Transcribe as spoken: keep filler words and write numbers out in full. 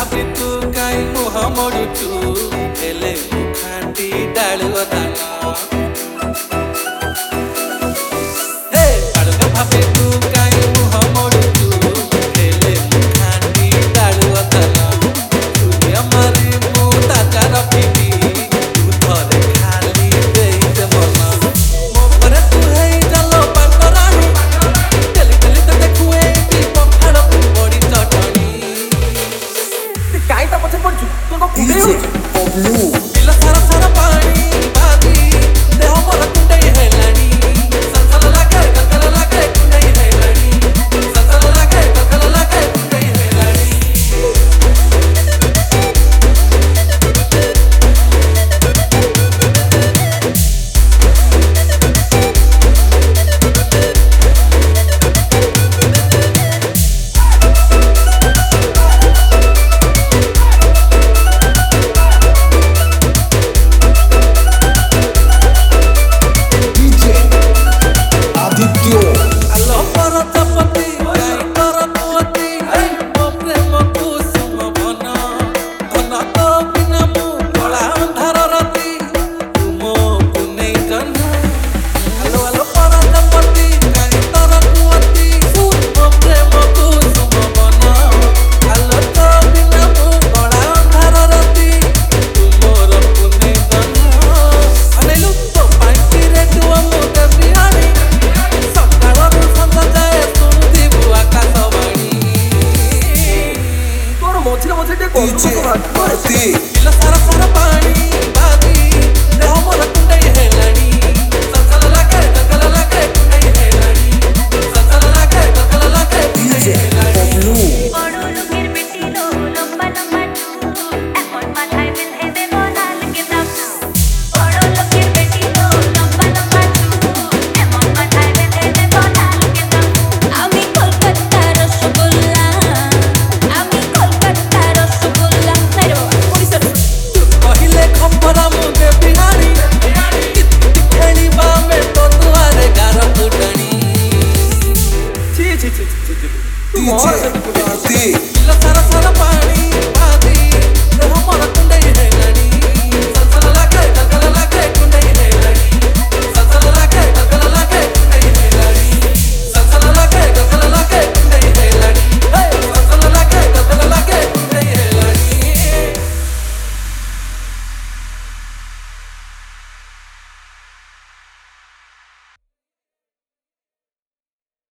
भाभी तू काई मुह मोड़ुचु हेले खाटी डालुआ दाना हे डालुआ भाभी तू काई मुह मोड़ुचु हेले खाटी डालुआ दाना तू हमारी मुँह ताजा रखिबी तू थरे खाली देई दे मना मो पर तू है चलो पटरानी चली चली तो देखुए ती पखाड़ बड़ी चटनी काई ता पछे पड़छु तू को कुडे हो